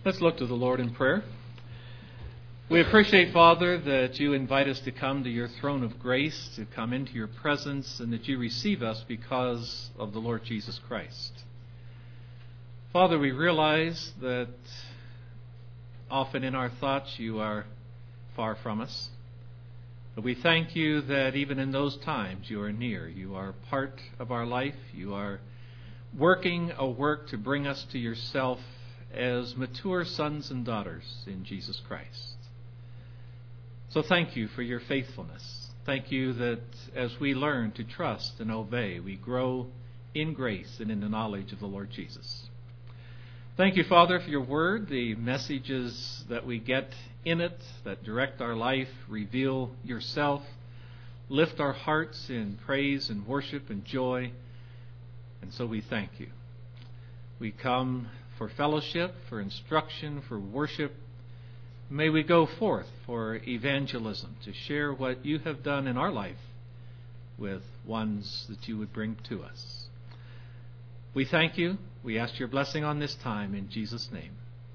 Let's look to the Lord in prayer. We appreciate, Father, that you invite us to come to your throne of grace, to come into your presence, and that you receive us because of the Lord Jesus Christ. Father, we realize that often in our thoughts you are far from us. But we thank you that even in those times you are near. You are part of our life. You are working a work to bring us to yourself as mature sons and daughters in Jesus Christ. So thank you for your faithfulness. Thank you that as we learn to trust and obey, we grow in grace and in the knowledge of the Lord Jesus. Thank you, Father, for your word, the messages that we get in it that direct our life, reveal yourself, lift our hearts in praise and worship and joy. And so we thank you. We come for fellowship, for instruction, for worship. May we go forth for evangelism, to share what you have done in our life with ones that you would bring to us. We thank you. We ask your blessing on this time in Jesus' name.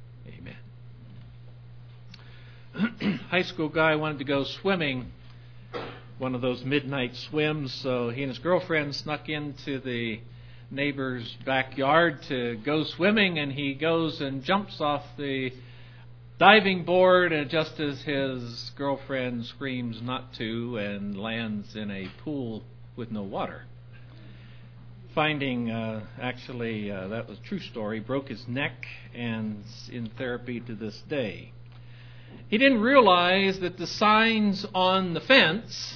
Amen. High school guy wanted to go swimming, one of those midnight swims, so he and his girlfriend snuck into the neighbor's backyard to go swimming, and he goes and jumps off the diving board, and just as his girlfriend screams not to, and lands in a pool with no water. Finding, that was a true story, broke his neck and is in therapy to this day. He didn't realize that the signs on the fence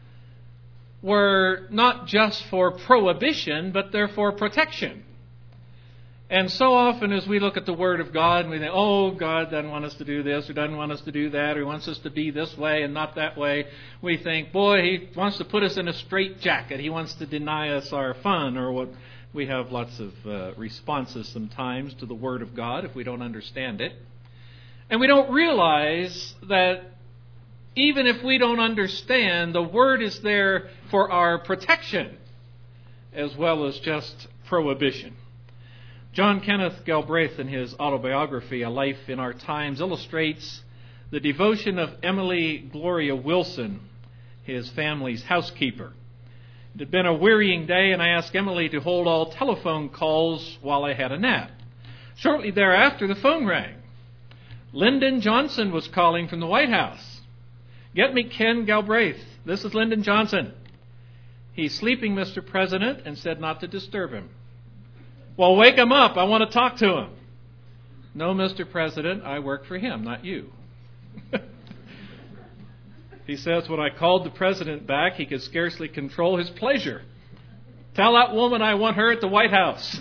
were not just for prohibition, but they're for protection. And so often as we look at the Word of God and we think, oh, God doesn't want us to do this, or doesn't want us to do that, or He wants us to be this way and not that way, we think, boy, He wants to put us in a straitjacket. He wants to deny us our fun, or what. We have lots of responses sometimes to the Word of God if we don't understand it. And we don't realize that even if we don't understand, the Word is there for our protection as well as just prohibition. John Kenneth Galbraith, in his autobiography, A Life in Our Times, illustrates the devotion of Emily Gloria Wilson, his family's housekeeper. It had been a wearying day, and I asked Emily to hold all telephone calls while I had a nap. Shortly thereafter, the phone rang. Lyndon Johnson was calling from the White House. Get me Ken Galbraith. This is Lyndon Johnson. He's sleeping, Mr. President, and said not to disturb him. Well, wake him up. I want to talk to him. No, Mr. President, I work for him, not you. He says, when I called the president back, he could scarcely control his pleasure. Tell that woman I want her at the White House.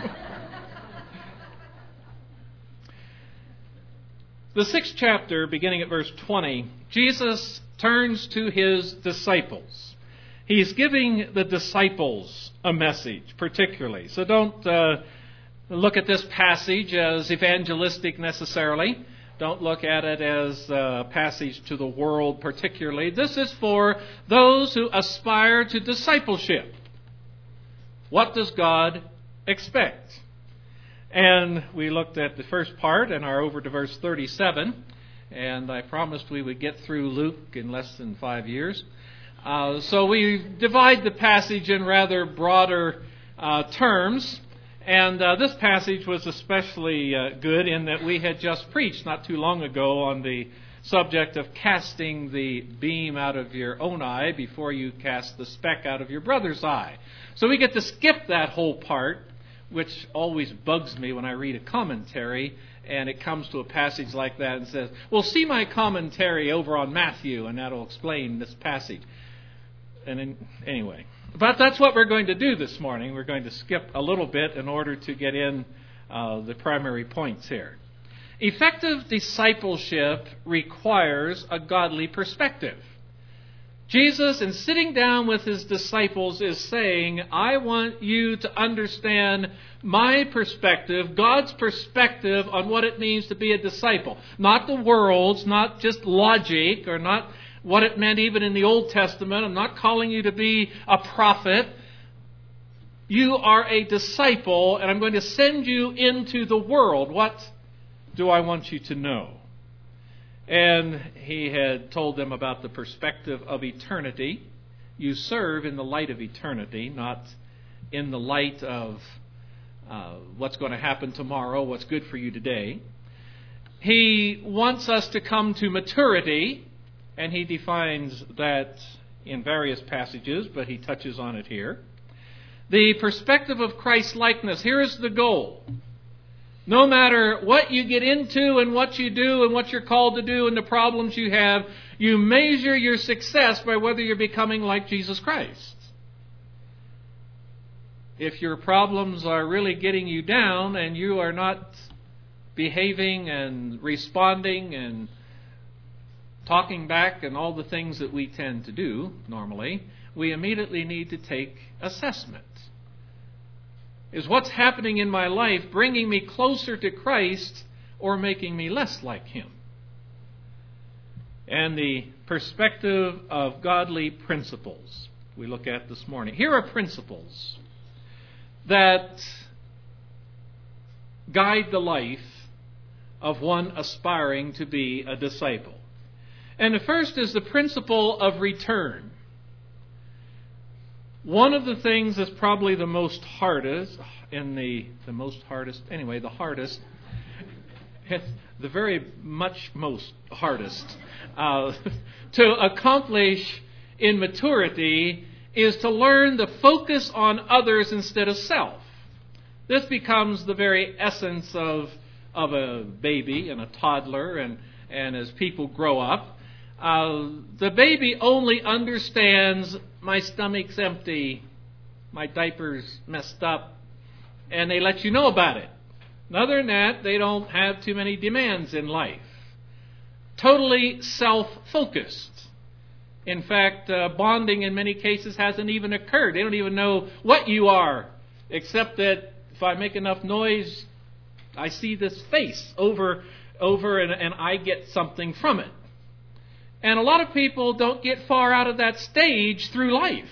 The 6th chapter, beginning at verse 20, Jesus turns to his disciples. He's giving the disciples a message, particularly. So don't look at this passage as evangelistic necessarily. Don't look at it as a passage to the world particularly. This is for those who aspire to discipleship. What does God expect? And we looked at the first part and are over to verse 37. And I promised we would get through Luke in less than 5 years. So we divide the passage in rather broader terms. And this passage was especially good in that we had just preached not too long ago on the subject of casting the beam out of your own eye before you cast the speck out of your brother's eye. So we get to skip that whole part, which always bugs me when I read a commentary and it comes to a passage like that and says, well, see my commentary over on Matthew and that'll explain this passage. Anyway, but that's what we're going to do this morning. We're going to skip a little bit in order to get in the primary points here. Effective discipleship requires a godly perspective. Jesus, in sitting down with his disciples, is saying, I want you to understand my perspective, God's perspective on what it means to be a disciple. Not the world's, not just logic, or not what it meant even in the Old Testament. I'm not calling you to be a prophet. You are a disciple, and I'm going to send you into the world. What do I want you to know? And he had told them about the perspective of eternity. You serve in the light of eternity, not in the light of what's going to happen tomorrow, what's good for you today. He wants us to come to maturity, and he defines that in various passages, but he touches on it here. The perspective of Christ-likeness. Here is the goal. No matter what you get into and what you do and what you're called to do and the problems you have, you measure your success by whether you're becoming like Jesus Christ. If your problems are really getting you down and you are not behaving and responding and talking back and all the things that we tend to do normally, we immediately need to take assessment. Is what's happening in my life bringing me closer to Christ or making me less like Him? And the perspective of godly principles we look at this morning. Here are principles that guide the life of one aspiring to be a disciple. And the first is the principle of return. One of the things that's probably the hardest, the very much most hardest to accomplish in maturity is to learn to focus on others instead of self. This becomes the very essence of a baby and a toddler, and as people grow up, the baby only understands my stomach's empty, my diaper's messed up, and they let you know about it. Other than that, they don't have too many demands in life. Totally self-focused. In fact, bonding in many cases hasn't even occurred. They don't even know what you are, except that if I make enough noise, I see this face over and I get something from it. And a lot of people don't get far out of that stage through life.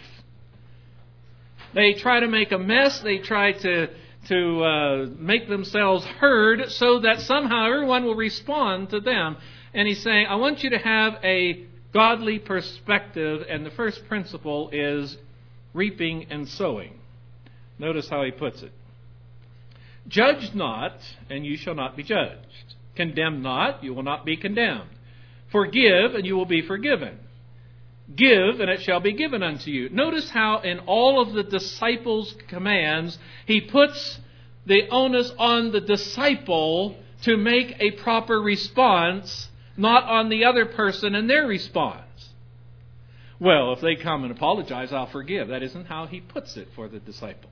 They try to make a mess. They try to make themselves heard so that somehow everyone will respond to them. And he's saying, I want you to have a godly perspective, and the first principle is reaping and sowing. Notice how he puts it. Judge not, and you shall not be judged. Condemn not, you will not be condemned. Forgive, and you will be forgiven. Give, and it shall be given unto you. Notice how in all of the disciples' commands, he puts the onus on the disciple to make a proper response, not on the other person and their response. Well, if they come and apologize, I'll forgive. That isn't how he puts it for the disciple.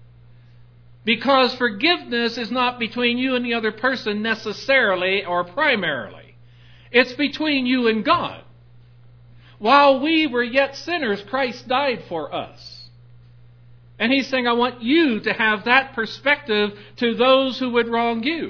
Because forgiveness is not between you and the other person necessarily or primarily. It's between you and God. While we were yet sinners, Christ died for us. And he's saying, I want you to have that perspective to those who would wrong you.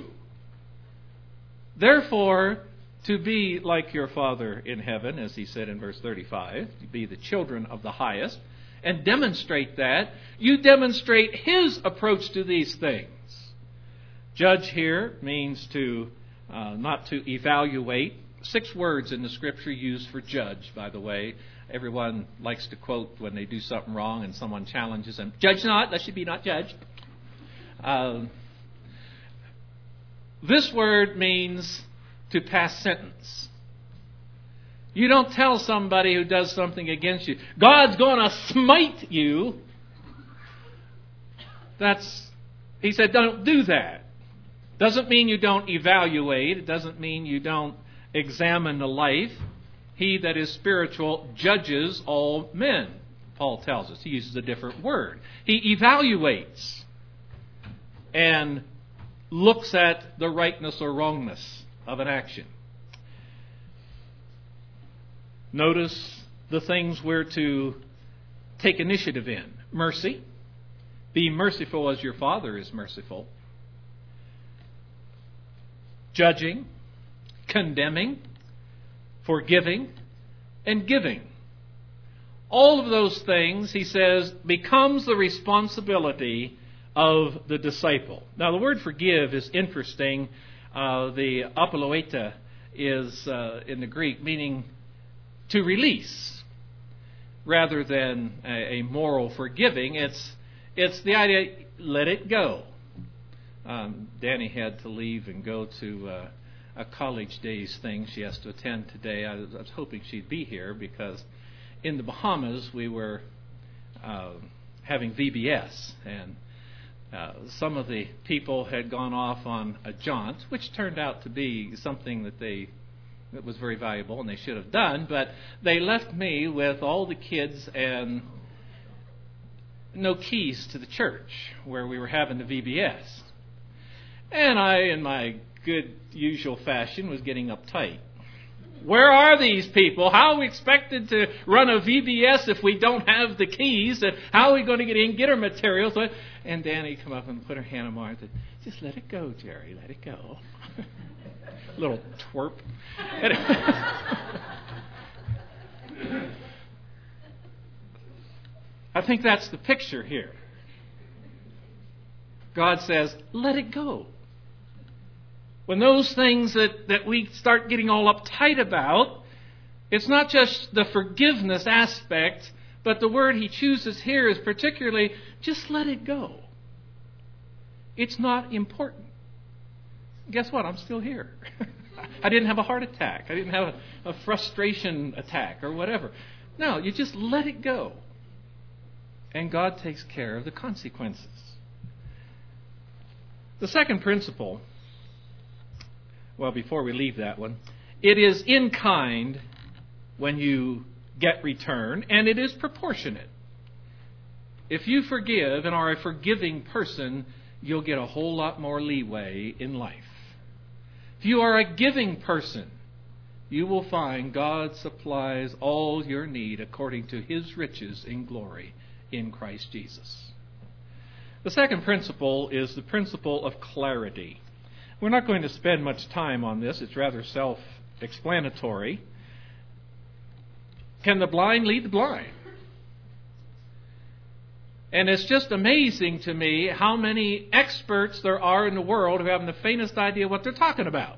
Therefore, to be like your Father in heaven, as he said in verse 35, to be the children of the highest, and demonstrate that, you demonstrate his approach to these things. Judge here means to not to evaluate. 6 words in the Scripture used for judge, by the way. Everyone likes to quote when they do something wrong and someone challenges them. Judge not, lest you be not judged. This word means to pass sentence. You don't tell somebody who does something against you, God's going to smite you. He said, don't do that. Doesn't mean you don't evaluate. It doesn't mean you don't examine the life. He that is spiritual judges all men, Paul tells us. He uses a different word. He evaluates and looks at the rightness or wrongness of an action. Notice the things we're to take initiative in. Mercy. Be merciful as your Father is merciful. Judging, condemning, forgiving, and giving. All of those things, he says, becomes the responsibility of the disciple. Now, the word forgive is interesting. The apoloeta is in the Greek meaning to release rather than a moral forgiving. It's the idea, let it go. Danny had to leave and go to a college days thing she has to attend today. I was hoping she'd be here because in the Bahamas we were having VBS, and some of the people had gone off on a jaunt, which turned out to be something that was very valuable and they should have done, but they left me with all the kids and no keys to the church where we were having the VBS. And I, in my good usual fashion, was getting uptight. Where are these people? How are we expected to run a VBS if we don't have the keys? And how are we going to get in, get our materials? And Danny come up and put her hand on my arm and said, just let it go, Jerry, let it go. Little twerp. I think that's the picture here. God says, let it go. When those things that we start getting all uptight about, it's not just the forgiveness aspect, but the word he chooses here is particularly, just let it go. It's not important. Guess what? I'm still here. I didn't have a heart attack. I didn't have a frustration attack or whatever. No, you just let it go. And God takes care of the consequences. The second principle, well, before we leave that one, it is in kind when you get return, and it is proportionate. If you forgive and are a forgiving person, you'll get a whole lot more leeway in life. If you are a giving person, you will find God supplies all your need according to His riches in glory in Christ Jesus. The second principle is the principle of clarity. We're not going to spend much time on this. It's rather self-explanatory. Can the blind lead the blind? And it's just amazing to me how many experts there are in the world who haven't the faintest idea what they're talking about.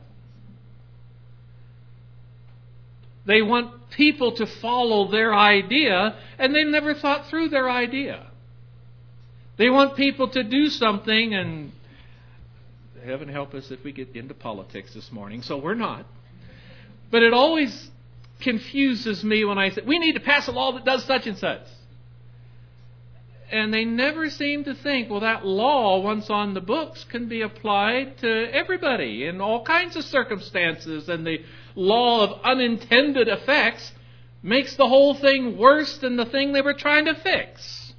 They want people to follow their idea, and they've never thought through their idea. They want people to do something, and heaven help us if we get into politics this morning, so we're not. But it always confuses me when I say, we need to pass a law that does such and such. And they never seem to think, well, that law, once on the books, can be applied to everybody in all kinds of circumstances. And the law of unintended effects makes the whole thing worse than the thing they were trying to fix.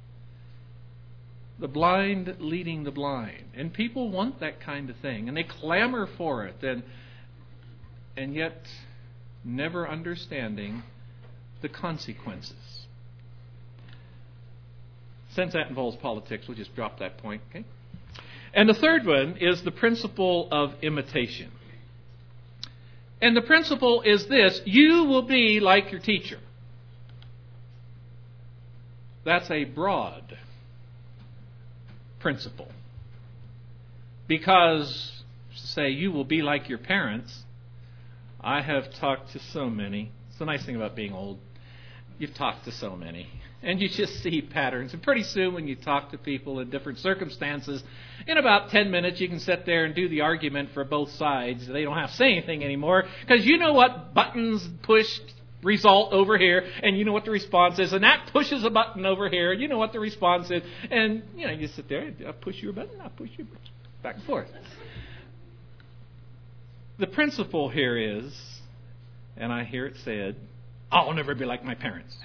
The blind leading the blind. And people want that kind of thing. And they clamor for it. And yet never understanding the consequences. Since that involves politics, we'll just drop that point. Okay? And the third one is the principle of imitation. And the principle is this: you will be like your teacher. That's a broad principle. Because, to say you will be like your parents, I have talked to so many. It's the nice thing about being old. You've talked to so many. And you just see patterns. And pretty soon when you talk to people in different circumstances, in about 10 minutes you can sit there and do the argument for both sides. They don't have to say anything anymore because you know what buttons pushed result over here, and you know what the response is. And that pushes a button over here, and you know what the response is. And you sit there, I'll push your button, I'll push your button, back and forth. The principle here is, and I hear it said, I'll never be like my parents.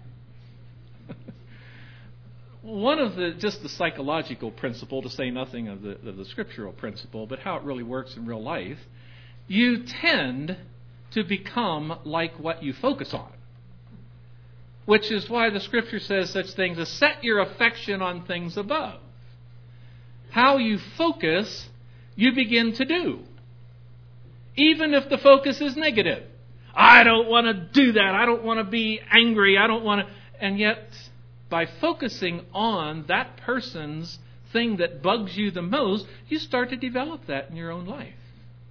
One of the psychological principle, to say nothing of the scriptural principle, but how it really works in real life, you tend to become like what you focus on. Which is why the scripture says such things as set your affection on things above. How you focus, you begin to do. Even if the focus is negative. I don't want to do that. I don't want to be angry. I don't want to... And yet, by focusing on that person's thing that bugs you the most, you start to develop that in your own life.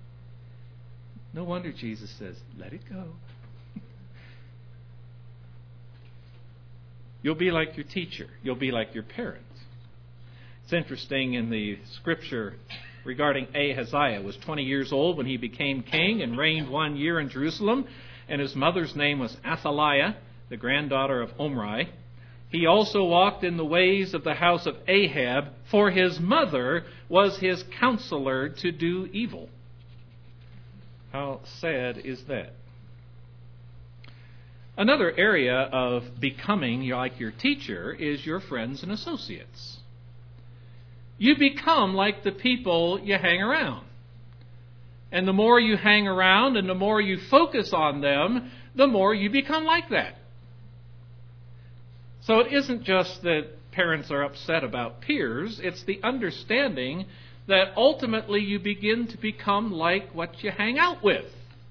No wonder Jesus says, let it go. You'll be like your teacher. You'll be like your parent. It's interesting in the scripture regarding Ahaziah. Was 20 years old when he became king and reigned 1 year in Jerusalem, and his mother's name was Athaliah, the granddaughter of Omri. He also walked in the ways of the house of Ahab, for his mother was his counselor to do evil. How sad is that? Another area of becoming like your teacher is your friends and associates. You become like the people you hang around. And the more you hang around and the more you focus on them, the more you become like that. So it isn't just that parents are upset about peers, it's the understanding that ultimately you begin to become like what you hang out with.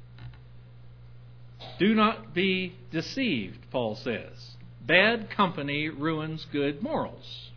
Do not be deceived, Paul says. Bad company ruins good morals.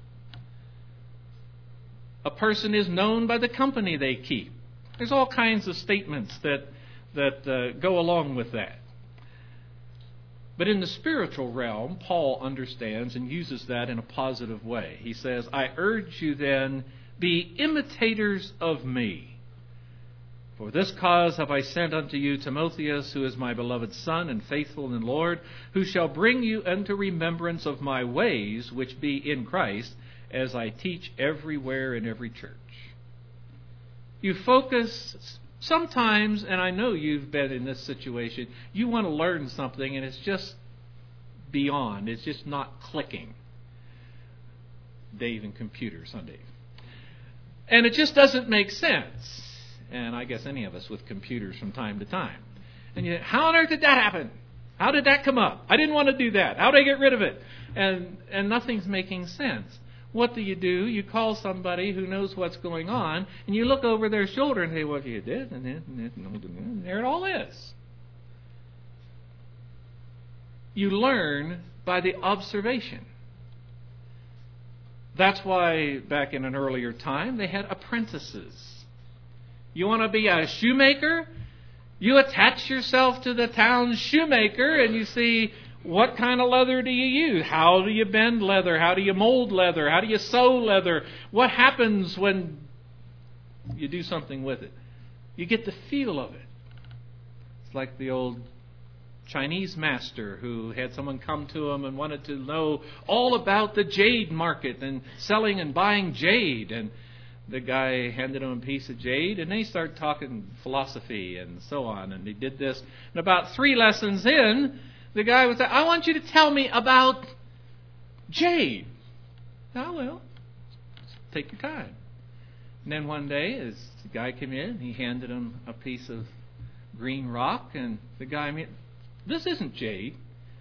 A person is known by the company they keep. There's all kinds of statements that go along with that. But in the spiritual realm, Paul understands and uses that in a positive way. He says, I urge you then, be imitators of me. For this cause have I sent unto you Timotheus, who is my beloved son and faithful in the Lord, who shall bring you unto remembrance of my ways, which be in Christ, as I teach everywhere in every church. You focus sometimes, and I know you've been in this situation, you want to learn something and it's just beyond. It's just not clicking. Dave and computers, huh, Dave? And it just doesn't make sense. And I guess any of us with computers from time to time. And you, how on earth did that happen? How did that come up? I didn't want to do that. How did I get rid of it? And nothing's making sense. What do? You call somebody who knows what's going on, and you look over their shoulder and say, well, you did, and there it all is. You learn by the observation. That's why back in an earlier time they had apprentices. You want to be a shoemaker? You attach yourself to the town's shoemaker and you see, what kind of leather do you use? How do you bend leather? How do you mold leather? How do you sew leather? What happens when you do something with it? You get the feel of it. It's like the old Chinese master who had someone come to him and wanted to know all about the jade market and selling and buying jade. And the guy handed him a piece of jade, and they started talking philosophy and so on. And he did this. And about 3 lessons in, the guy would say, I want you to tell me about jade. Oh, well, take your time. And then one day, as the guy came in, he handed him a piece of green rock, and the guy, this isn't jade.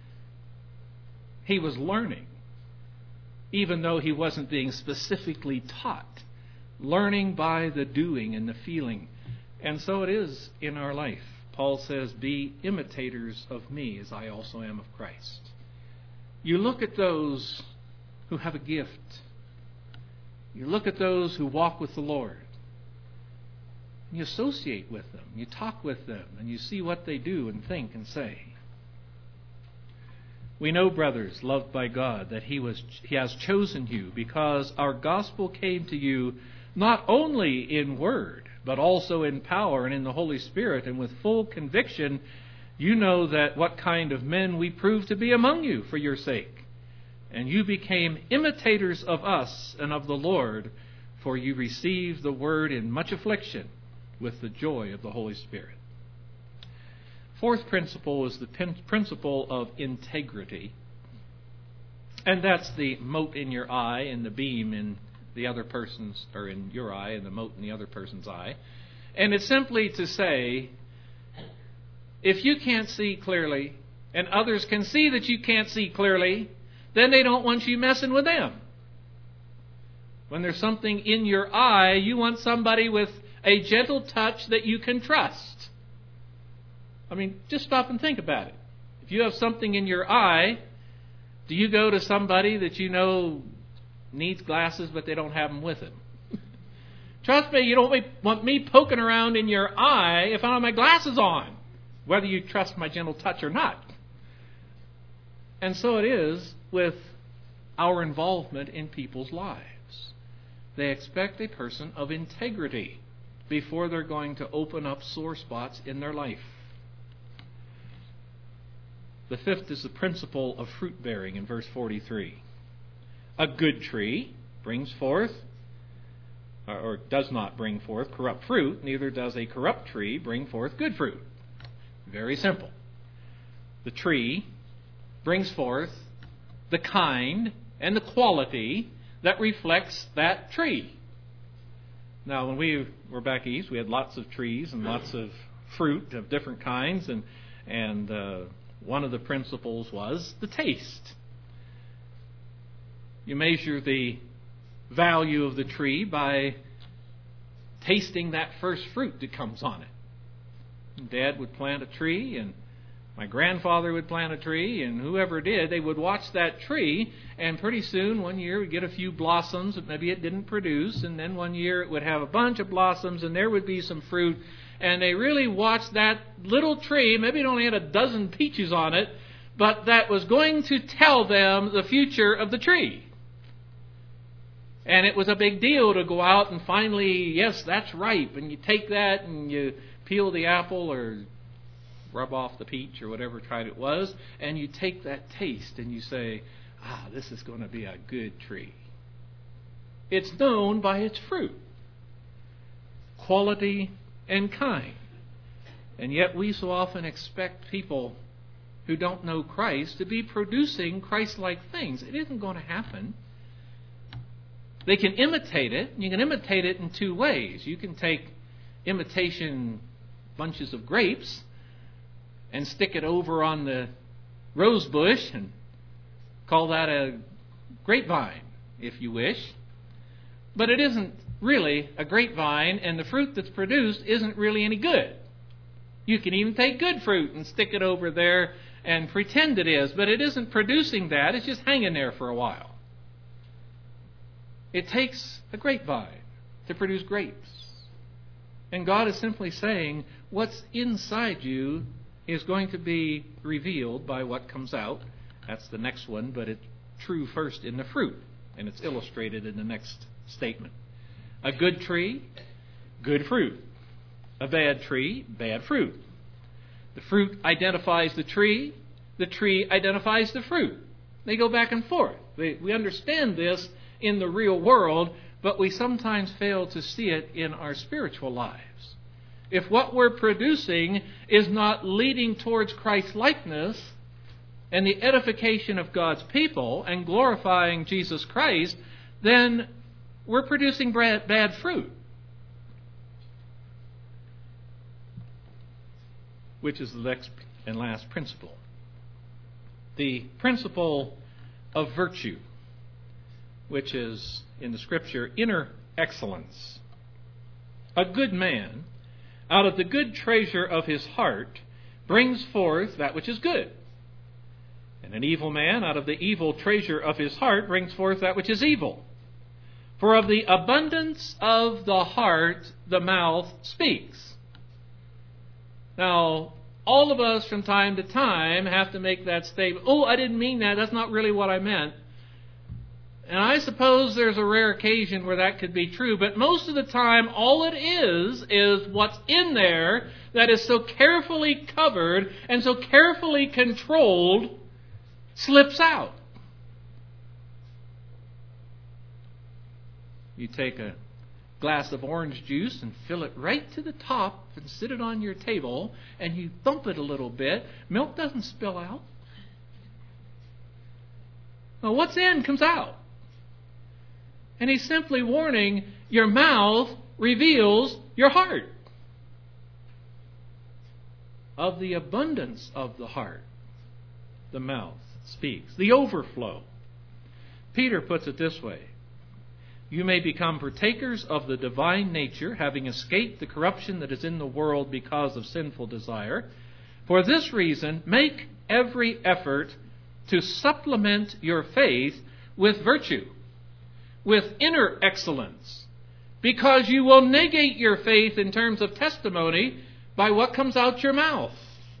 He was learning, even though he wasn't being specifically taught. Learning by the doing and the feeling. And so it is in our life. Paul says, be imitators of me as I also am of Christ. You look at those who have a gift. You look at those who walk with the Lord. You associate with them. You talk with them. And you see what they do and think and say. We know, brothers, loved by God, that He has chosen you because our gospel came to you not only in word, but also in power and in the Holy Spirit, and with full conviction. You know that what kind of men we proved to be among you for your sake. And you became imitators of us and of the Lord, for you received the word in much affliction with the joy of the Holy Spirit. Fourth principle is the principle of integrity. And that's the mote in your eye and the beam in the other person's, or in your eye and the mote in the other person's eye. And it's simply to say, if you can't see clearly and others can see that you can't see clearly, then they don't want you messing with them. When there's something in your eye, you want somebody with a gentle touch that you can trust. I mean, just stop and think about it. If you have something in your eye, do you go to somebody that you know needs glasses but they don't have them with them? Trust me, you don't want me poking around in your eye if I don't have my glasses on, whether you trust my gentle touch or not. And so it is with our involvement in people's lives. They expect a person of integrity before they're going to open up sore spots in their life. The fifth is the principle of fruit bearing in verse 43. A good tree brings forth, or does not bring forth corrupt fruit, neither does a corrupt tree bring forth good fruit. Very simple. The tree brings forth the kind and the quality that reflects that tree. Now, when we were back east, we had lots of trees and lots of fruit of different kinds, and one of the principles was the taste. You measure the value of the tree by tasting that first fruit that comes on it. Dad would plant a tree, and my grandfather would plant a tree, and whoever did, they would watch that tree, and pretty soon, one year, we'd get a few blossoms that maybe it didn't produce, and then one year it would have a bunch of blossoms, and there would be some fruit, and they really watched that little tree, maybe it only had a dozen peaches on it, but that was going to tell them the future of the tree. And it was a big deal to go out and finally, yes, that's ripe, and you take that and you peel the apple or rub off the peach or whatever kind it was, and you take that taste and you say, this is going to be a good tree. It's known by its fruit, quality and kind. And yet we so often expect people who don't know Christ to be producing Christ-like things. It isn't going to happen. They can imitate it. You can imitate it in two ways. You can take imitation bunches of grapes and stick it over on the rose bush and call that a grapevine, if you wish. But it isn't really a grapevine, and the fruit that's produced isn't really any good. You can even take good fruit and stick it over there and pretend it is, but it isn't producing that. It's just hanging there for a while. It takes a grapevine to produce grapes. And God is simply saying, what's inside you is going to be revealed by what comes out. That's the next one, but it's true first in the fruit, and it's illustrated in the next statement. A good tree, good fruit. A bad tree, bad fruit. The fruit identifies the tree identifies the fruit. They go back and forth. We understand this in the real world, but we sometimes fail to see it in our spiritual lives. If what we're producing is not leading towards Christ-likeness and the edification of God's people and glorifying Jesus Christ, then we're producing bad fruit, which is the next and last principle. The principle of virtue, which is in the Scripture inner excellence. A good man, out of the good treasure of his heart, brings forth that which is good. And an evil man, out of the evil treasure of his heart, brings forth that which is evil. For of the abundance of the heart, the mouth speaks. Now, all of us from time to time have to make that statement. Oh, I didn't mean that. That's not really what I meant. And I suppose there's a rare occasion where that could be true, but most of the time all it is what's in there that is so carefully covered and so carefully controlled slips out. You take a glass of orange juice and fill it right to the top and sit it on your table, and you thump it a little bit. Milk doesn't spill out. Now, what's in comes out. And he's simply warning, your mouth reveals your heart. Of the abundance of the heart, the mouth speaks. The overflow. Peter puts it this way. You may become partakers of the divine nature, having escaped the corruption that is in the world because of sinful desire. For this reason, make every effort to supplement your faith with virtue, with inner excellence, because you will negate your faith in terms of testimony by what comes out your mouth.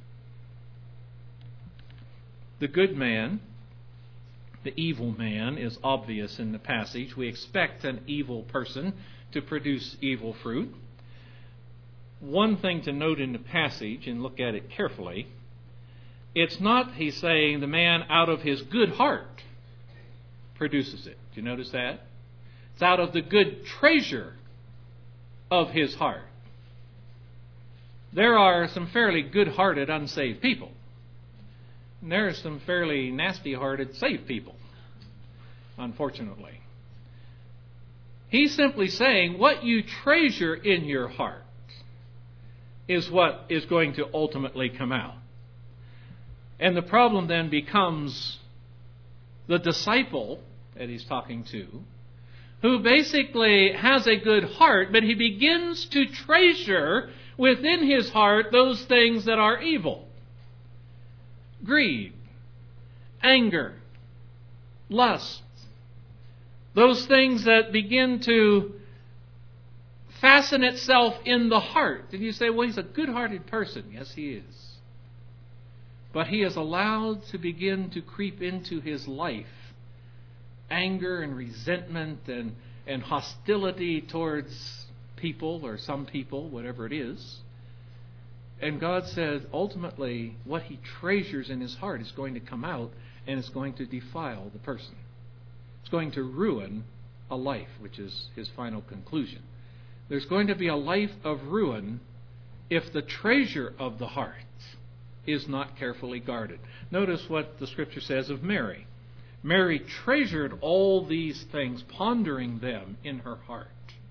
The good man, the evil man, is obvious in the passage. We expect an evil person to produce evil fruit. One thing to note in the passage, and look at it carefully, it's not, he's saying, the man out of his good heart produces it. Do you notice that? It's out of the good treasure of his heart. There are some fairly good-hearted unsaved people. And there are some fairly nasty-hearted saved people, unfortunately. He's simply saying what you treasure in your heart is what is going to ultimately come out. And the problem then becomes the disciple that he's talking to, who basically has a good heart, but he begins to treasure within his heart those things that are evil. Greed, anger, lust, those things that begin to fasten itself in the heart. And you say, well, he's a good-hearted person. Yes, he is. But he is allowed to begin to creep into his life anger and resentment and hostility towards people or some people, whatever it is. And God says, ultimately, what he treasures in his heart is going to come out and it's going to defile the person. It's going to ruin a life, which is his final conclusion. There's going to be a life of ruin if the treasure of the heart is not carefully guarded. Notice what the Scripture says of Mary. Mary treasured all these things, pondering them in her heart.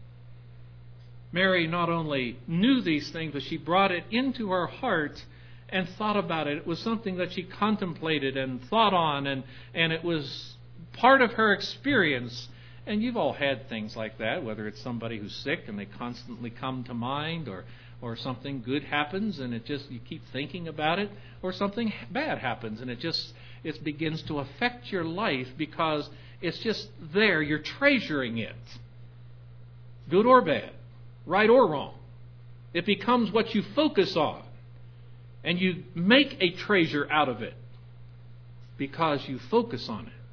Mary not only knew these things, but she brought it into her heart and thought about it. It was something that she contemplated and thought on, and it was part of her experience. And you've all had things like that, whether it's somebody who's sick and they constantly come to mind, or something good happens and it just, you keep thinking about it, or something bad happens and it begins to affect your life because it's just there. You're treasuring it, good or bad, right or wrong. It becomes what you focus on, and you make a treasure out of it because you focus on it.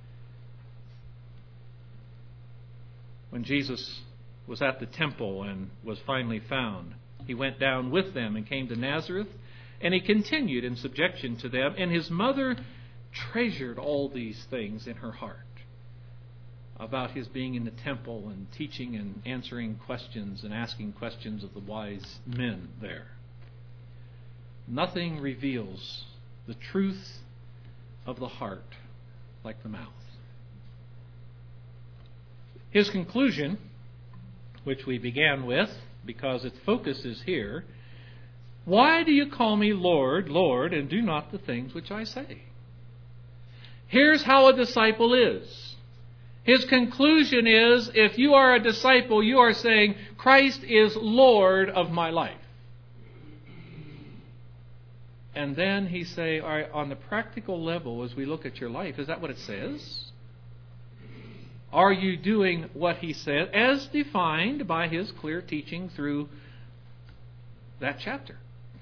When Jesus was at the temple and was finally found, he went down with them and came to Nazareth, and he continued in subjection to them. And his mother treasured all these things in her heart about his being in the temple and teaching and answering questions and asking questions of the wise men there. Nothing reveals the truth of the heart like the mouth. His conclusion, which we began with, because its focus is here, why do you call me Lord, Lord, and do not the things which I say? Here's how a disciple is. His conclusion is, if you are a disciple, you are saying, Christ is Lord of my life. And then he say, all right, on the practical level, as we look at your life, is that what it says? Are you doing what he said, as defined by his clear teaching through that chapter?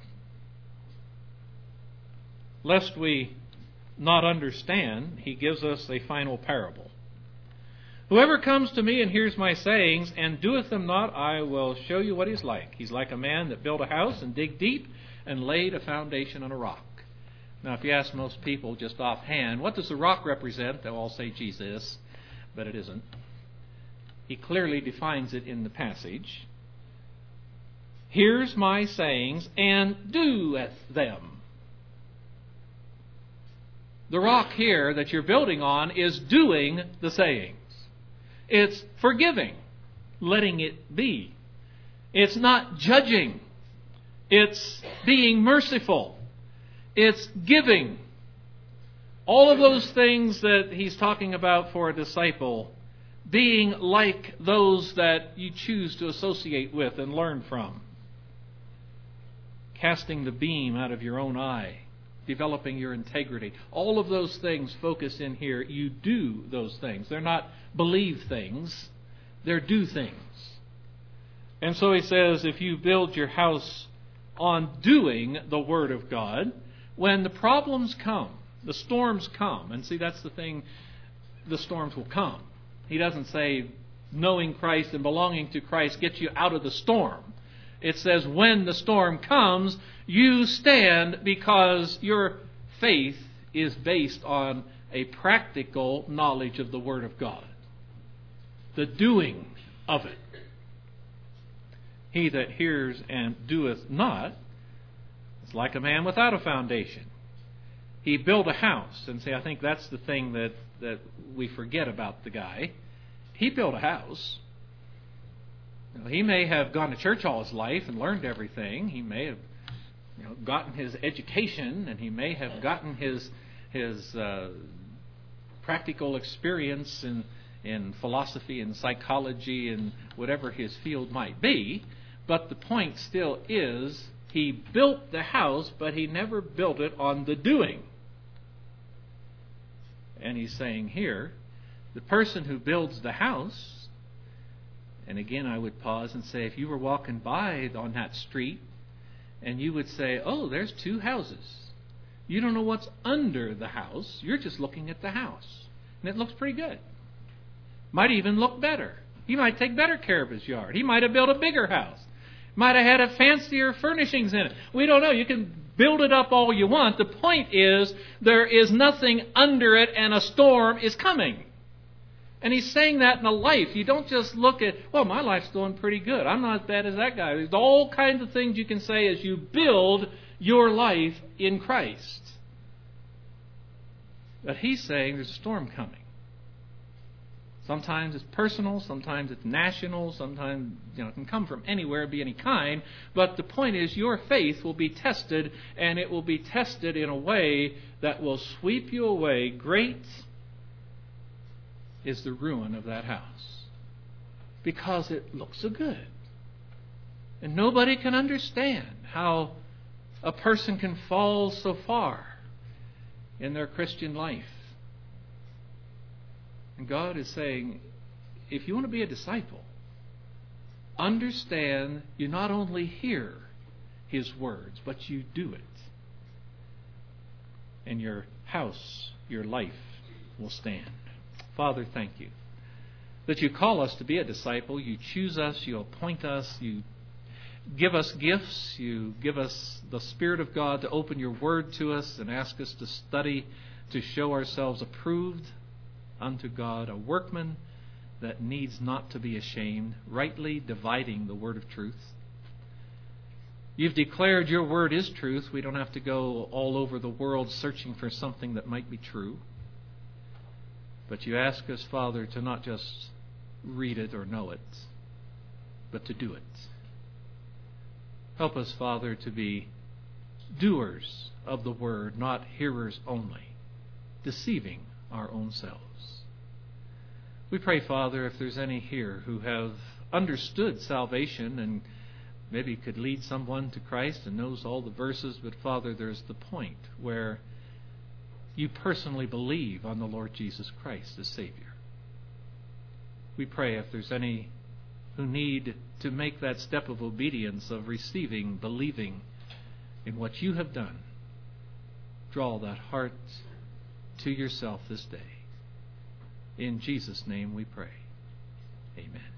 Lest we not understand, he gives us a final parable. Whoever comes to me and hears my sayings and doeth them not, I will show you what he's like. He's like a man that built a house and digged deep and laid a foundation on a rock. Now, if you ask most people just offhand, what does the rock represent? They'll all say Jesus. But it isn't. He clearly defines it in the passage. Hears my sayings and doeth them. The rock here that you're building on is doing the sayings. It's forgiving, letting it be. It's not judging. It's being merciful. It's giving. All of those things that he's talking about for a disciple, being like those that you choose to associate with and learn from. Casting the beam out of your own eye, developing your integrity. All of those things focus in here. You do those things. They're not believe things. They're do things. And so he says, if you build your house on doing the Word of God, when the problems come, the storms come, and see, that's the thing, the storms will come. He doesn't say knowing Christ and belonging to Christ gets you out of the storm. It says when the storm comes, you stand because your faith is based on a practical knowledge of the Word of God. The doing of it. He that hears and doeth not is like a man without a foundation. He built a house. And see, I think that's the thing that we forget about the guy. He built a house. He may have gone to church all his life and learned everything. He may have gotten his education, and he may have gotten his practical experience in philosophy and psychology and whatever his field might be. But the point still is, he built the house, but he never built it on the doing. And he's saying here, the person who builds the house, and again I would pause and say, if you were walking by on that street, and you would say, oh, there's two houses. You don't know what's under the house. You're just looking at the house. And it looks pretty good. Might even look better. He might take better care of his yard. He might have built a bigger house. Might have had a fancier furnishings in it. We don't know. You can build it up all you want. The point is, there is nothing under it, and a storm is coming. And he's saying that in a life. You don't just look at, well, my life's going pretty good. I'm not as bad as that guy. There's all kinds of things you can say as you build your life in Christ. But he's saying there's a storm coming. Sometimes it's personal, sometimes it's national, sometimes it can come from anywhere, be any kind. But the point is, your faith will be tested, and it will be tested in a way that will sweep you away. Great is the ruin of that house, because it looks so good. And nobody can understand how a person can fall so far in their Christian life. And God is saying, if you want to be a disciple, understand you not only hear His words, but you do it. And your house, your life will stand. Father, thank you that you call us to be a disciple. You choose us, you appoint us, you give us gifts, you give us the Spirit of God to open your word to us and ask us to study, to show ourselves approved unto God, a workman that needs not to be ashamed, rightly dividing the word of truth. You've declared your word is truth. We don't have to go all over the world searching for something that might be true. But you ask us, Father, to not just read it or know it, but to do it. Help us, Father, to be doers of the word, not hearers only, deceiving our own selves. We pray, Father, if there's any here who have understood salvation and maybe could lead someone to Christ and knows all the verses, but Father, there's the point where you personally believe on the Lord Jesus Christ as Savior. We pray if there's any who need to make that step of obedience of receiving, believing in what you have done, draw that heart to yourself this day. In Jesus' name we pray. Amen.